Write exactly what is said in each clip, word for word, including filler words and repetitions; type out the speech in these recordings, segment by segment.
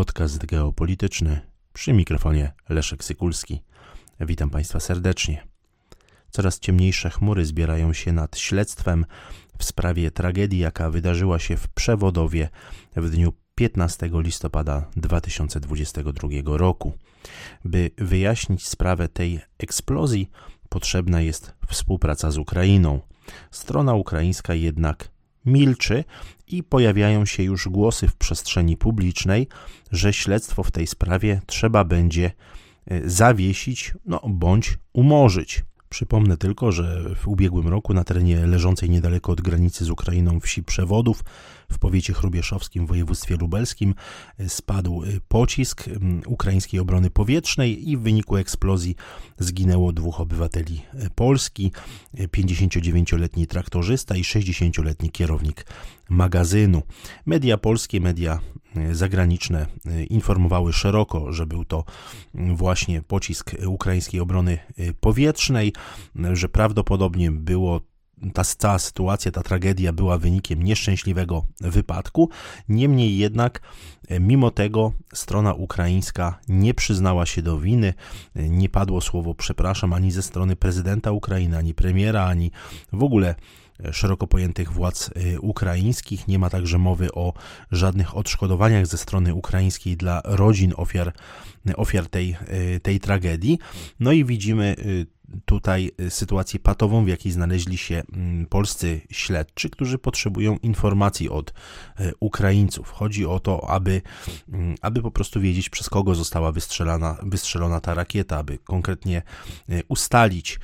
Podcast geopolityczny, przy mikrofonie Leszek Sykulski. Witam Państwa serdecznie. Coraz ciemniejsze chmury zbierają się nad śledztwem w sprawie tragedii, jaka wydarzyła się w Przewodowie w dniu piętnastego listopada dwa tysiące dwudziestego drugiego roku. By wyjaśnić sprawę tej eksplozji, potrzebna jest współpraca z Ukrainą. Strona ukraińska jednak milczy i pojawiają się już głosy w przestrzeni publicznej, że śledztwo w tej sprawie trzeba będzie zawiesić, no bądź umorzyć. Przypomnę tylko, że w ubiegłym roku na terenie leżącej niedaleko od granicy z Ukrainą wsi Przewodów w powiecie chrubieszowskim w województwie lubelskim spadł pocisk ukraińskiej obrony powietrznej i w wyniku eksplozji zginęło dwóch obywateli Polski, pięćdziesięciodziewięcioletni traktorzysta i sześćdziesięcioletni kierownik magazynu. Media polskie, media zagraniczne informowały szeroko, że był to właśnie pocisk ukraińskiej obrony powietrznej, że prawdopodobnie było ta cała sytuacja, ta tragedia była wynikiem nieszczęśliwego wypadku. Niemniej jednak, mimo tego strona ukraińska nie przyznała się do winy, nie padło słowo przepraszam ani ze strony prezydenta Ukrainy, ani premiera, ani w ogóle szeroko pojętych władz ukraińskich. Nie ma także mowy o żadnych odszkodowaniach ze strony ukraińskiej dla rodzin ofiar, ofiar tej, tej tragedii. No i widzimy tutaj sytuację patową, w jakiej znaleźli się polscy śledczy, którzy potrzebują informacji od Ukraińców. Chodzi o to, aby, aby po prostu wiedzieć, przez kogo została wystrzelana, wystrzelona ta rakieta, aby konkretnie ustalić,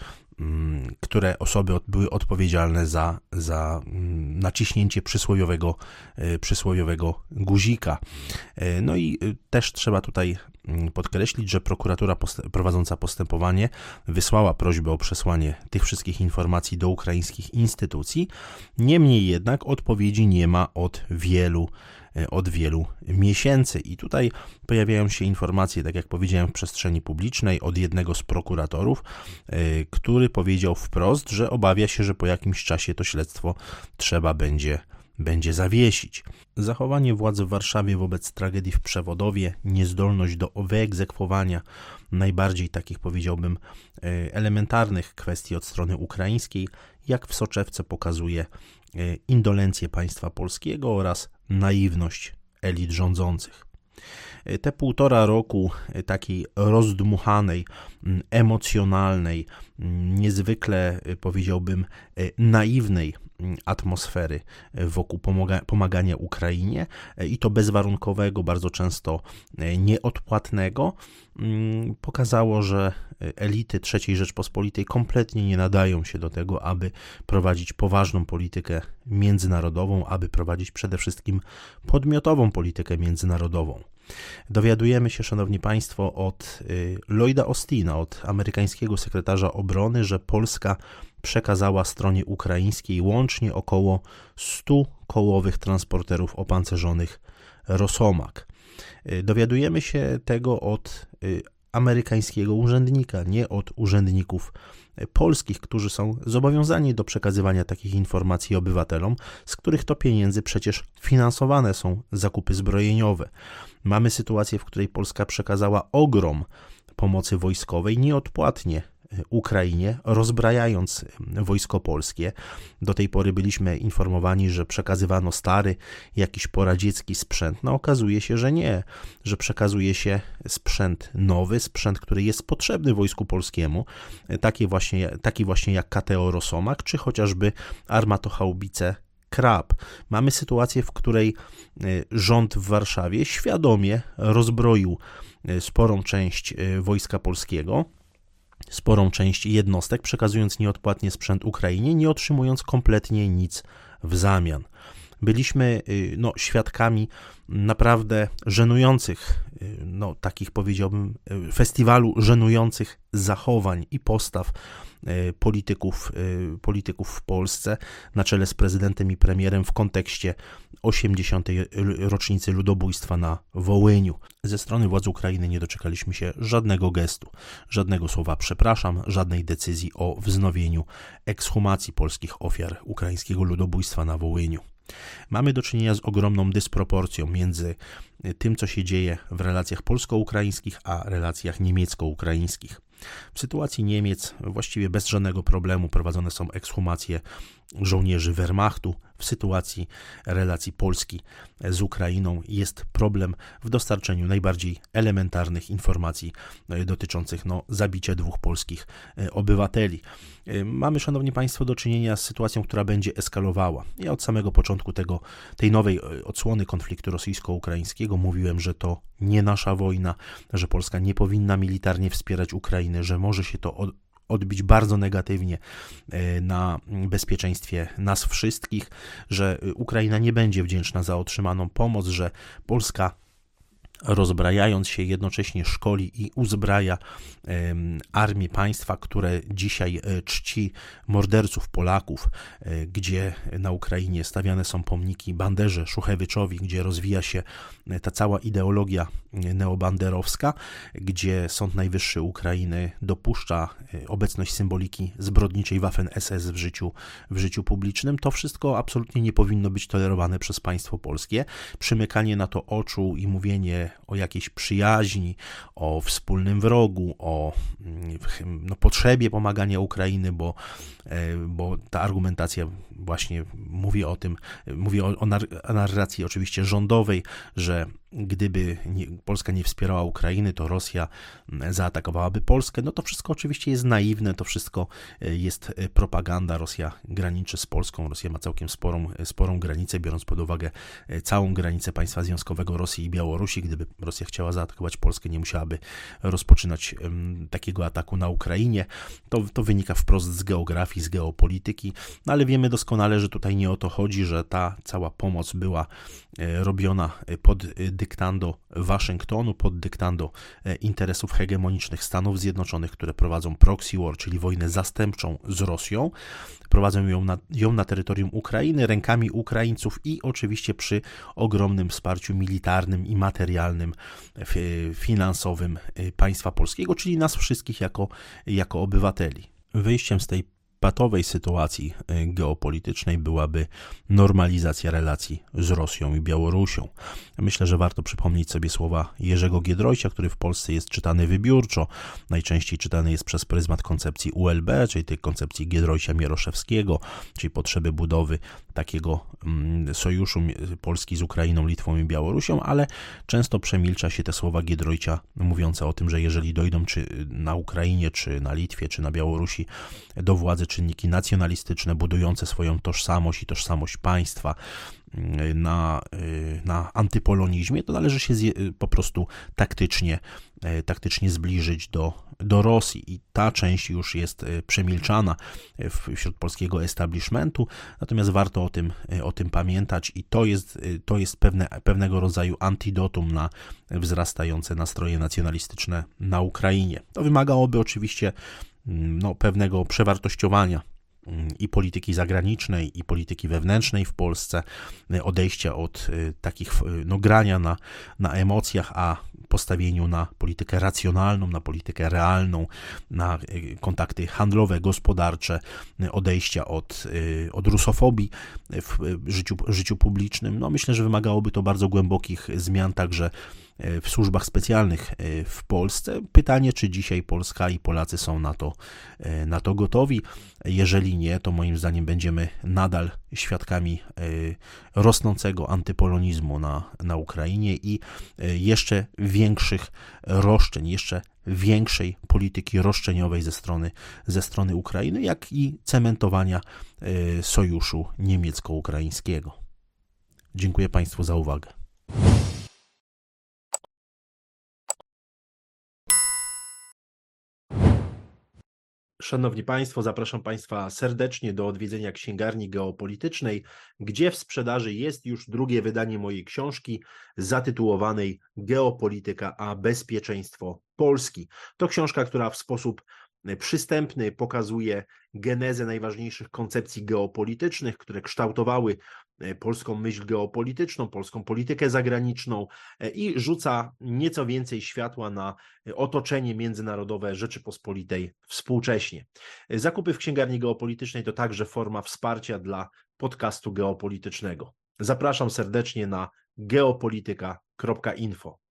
które osoby były odpowiedzialne za, za naciśnięcie przysłowiowego, przysłowiowego guzika. No i też trzeba tutaj podkreślić, że prokuratura post- prowadząca postępowanie wysłała prośbę o przesłanie tych wszystkich informacji do ukraińskich instytucji. Niemniej jednak odpowiedzi nie ma od wielu od wielu miesięcy. I tutaj pojawiają się informacje, tak jak powiedziałem, w przestrzeni publicznej od jednego z prokuratorów, yy, który powiedział wprost, że obawia się, że po jakimś czasie to śledztwo trzeba będzie, będzie zawiesić. Zachowanie władz w Warszawie wobec tragedii w Przewodowie, niezdolność do wyegzekwowania najbardziej takich, powiedziałbym, yy, elementarnych kwestii od strony ukraińskiej, jak w soczewce pokazuje yy, indolencję państwa polskiego oraz naiwność elit rządzących. Te półtora roku takiej rozdmuchanej, emocjonalnej, niezwykle, powiedziałbym, naiwnej atmosfery wokół pomaga- pomagania Ukrainie i to bezwarunkowego, bardzo często nieodpłatnego, pokazało, że elity trzeciej Rzeczpospolitej kompletnie nie nadają się do tego, aby prowadzić poważną politykę międzynarodową, aby prowadzić przede wszystkim podmiotową politykę międzynarodową. Dowiadujemy się, szanowni państwo, od Lloyda Austina, od amerykańskiego sekretarza obrony, że Polska przekazała stronie ukraińskiej łącznie około stu kołowych transporterów opancerzonych Rosomak. Dowiadujemy się tego od amerykańskiego urzędnika, nie od urzędników polskich, którzy są zobowiązani do przekazywania takich informacji obywatelom, z których to pieniędzy przecież finansowane są zakupy zbrojeniowe. Mamy sytuację, w której Polska przekazała ogrom pomocy wojskowej nieodpłatnie Ukrainie, rozbrajając wojsko polskie. Do tej pory byliśmy informowani, że przekazywano stary, jakiś poradziecki sprzęt. No okazuje się, że nie, że przekazuje się sprzęt nowy, sprzęt, który jest potrzebny wojsku polskiemu, taki właśnie, taki właśnie jak K T O Rosomak, czy chociażby armatochaubice Krab. Mamy sytuację, w której rząd w Warszawie świadomie rozbroił sporą część wojska polskiego, sporą część jednostek, przekazując nieodpłatnie sprzęt Ukrainie, nie otrzymując kompletnie nic w zamian. Byliśmy no, świadkami naprawdę żenujących, no, takich powiedziałbym, festiwalu żenujących zachowań i postaw polityków, polityków w Polsce na czele z prezydentem i premierem w kontekście osiemdziesiątej rocznicy ludobójstwa na Wołyniu. Ze strony władz Ukrainy nie doczekaliśmy się żadnego gestu, żadnego słowa przepraszam, żadnej decyzji o wznowieniu ekshumacji polskich ofiar ukraińskiego ludobójstwa na Wołyniu. Mamy do czynienia z ogromną dysproporcją między tym, co się dzieje w relacjach polsko-ukraińskich, a relacjach niemiecko-ukraińskich. W sytuacji Niemiec właściwie bez żadnego problemu prowadzone są ekshumacje żołnierzy Wehrmachtu. W sytuacji relacji Polski z Ukrainą jest problem w dostarczeniu najbardziej elementarnych informacji dotyczących no, zabicia dwóch polskich obywateli. Mamy, szanowni państwo, do czynienia z sytuacją, która będzie eskalowała. Ja od samego początku tego, tej nowej odsłony konfliktu rosyjsko-ukraińskiego mówiłem, że to nie nasza wojna, że Polska nie powinna militarnie wspierać Ukrainy, że może się to od odbić bardzo negatywnie na bezpieczeństwie nas wszystkich, że Ukraina nie będzie wdzięczna za otrzymaną pomoc, że Polska, rozbrajając się, jednocześnie szkoli i uzbraja armię państwa, które dzisiaj czci morderców Polaków, gdzie na Ukrainie stawiane są pomniki Banderze, Szuchewyczowi, gdzie rozwija się ta cała ideologia neobanderowska, gdzie Sąd Najwyższy Ukrainy dopuszcza obecność symboliki zbrodniczej Waffen-es es w życiu, w życiu publicznym. To wszystko absolutnie nie powinno być tolerowane przez państwo polskie. Przymykanie na to oczu i mówienie o jakiejś przyjaźni, o wspólnym wrogu, o no, potrzebie pomagania Ukrainy, bo, bo ta argumentacja właśnie mówi o tym, mówi o, o narracji oczywiście rządowej, że gdyby nie, Polska nie wspierała Ukrainy, to Rosja zaatakowałaby Polskę. No to wszystko oczywiście jest naiwne, to wszystko jest propaganda. Rosja graniczy z Polską, Rosja ma całkiem sporą, sporą granicę, biorąc pod uwagę całą granicę państwa związkowego Rosji i Białorusi. Gdyby Rosja chciała zaatakować Polskę, nie musiałaby rozpoczynać um, takiego ataku na Ukrainie. To, to wynika wprost z geografii, z geopolityki, no ale wiemy doskonale, że tutaj nie o to chodzi, że ta cała pomoc była e, robiona pod dyktando Waszyngtonu, pod dyktando interesów hegemonicznych Stanów Zjednoczonych, które prowadzą proxy war, czyli wojnę zastępczą z Rosją. Prowadzą ją na, ją na terytorium Ukrainy, rękami Ukraińców i oczywiście przy ogromnym wsparciu militarnym i materialnym, finansowym państwa polskiego, czyli nas wszystkich jako, jako obywateli. Wyjściem z tej patowej sytuacji geopolitycznej byłaby normalizacja relacji z Rosją i Białorusią. Myślę, że warto przypomnieć sobie słowa Jerzego Giedroycia, który w Polsce jest czytany wybiórczo. Najczęściej czytany jest przez pryzmat koncepcji U L B, czyli tej koncepcji Giedroycia-Mieroszewskiego, czyli potrzeby budowy takiego sojuszu Polski z Ukrainą, Litwą i Białorusią, ale często przemilcza się te słowa Giedroycia mówiące o tym, że jeżeli dojdą czy na Ukrainie, czy na Litwie, czy na Białorusi do władzy czynniki nacjonalistyczne, budujące swoją tożsamość i tożsamość państwa na, na antypolonizmie, to należy się po prostu taktycznie, taktycznie zbliżyć do, do Rosji i ta część już jest przemilczana wśród polskiego establishmentu, natomiast warto o tym, o tym pamiętać i to jest, to jest pewne, pewnego rodzaju antidotum na wzrastające nastroje nacjonalistyczne na Ukrainie. To wymagałoby oczywiście no, pewnego przewartościowania i polityki zagranicznej, i polityki wewnętrznej w Polsce, odejścia od takich no, grania na, na emocjach, a postawieniu na politykę racjonalną, na politykę realną, na kontakty handlowe, gospodarcze, odejścia od, od rusofobii w życiu, życiu publicznym. No, myślę, że wymagałoby to bardzo głębokich zmian także w służbach specjalnych w Polsce. Pytanie, czy dzisiaj Polska i Polacy są na to, na to gotowi. Jeżeli nie, to moim zdaniem będziemy nadal świadkami rosnącego antypolonizmu na, na Ukrainie i jeszcze większych roszczeń, jeszcze większej polityki roszczeniowej ze strony, ze strony Ukrainy, jak i cementowania sojuszu niemiecko-ukraińskiego. Dziękuję Państwu za uwagę. Szanowni Państwo, zapraszam Państwa serdecznie do odwiedzenia Księgarni Geopolitycznej, gdzie w sprzedaży jest już drugie wydanie mojej książki zatytułowanej Geopolityka a bezpieczeństwo Polski. To książka, która w sposób przystępny, pokazuje genezę najważniejszych koncepcji geopolitycznych, które kształtowały polską myśl geopolityczną, polską politykę zagraniczną i rzuca nieco więcej światła na otoczenie międzynarodowe Rzeczypospolitej współcześnie. Zakupy w księgarni geopolitycznej to także forma wsparcia dla podcastu geopolitycznego. Zapraszam serdecznie na geopolityka kropka info.